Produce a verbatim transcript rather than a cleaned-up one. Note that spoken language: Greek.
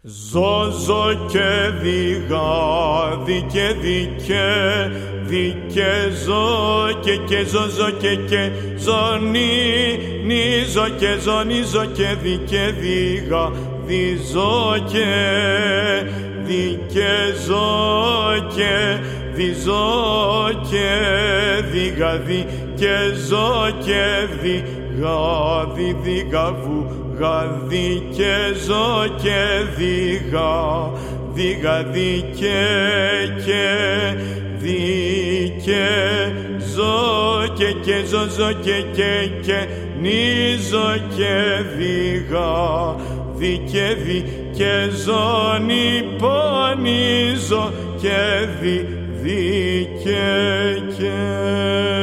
Ζω, ζω και δίγα, δικε, δικε, δικε, ζω και και ζω, ζω και και ζω, νι, νι, ζω και ζω, νι, ζω και δικε, δίγα, δι, ζω και, δικε, ζω και, δι, ζω και, δίγα, δικε, ζω και, δίγα, δι, δίγα, βου, γαδί και ζω και δίγα, δίγα δίκαι και δίκαι, ζω και και ζω, ζω και και και νίζω και δίγα, δίκαι δίκαι ζω, νυπονίζω και δι, δίκαι και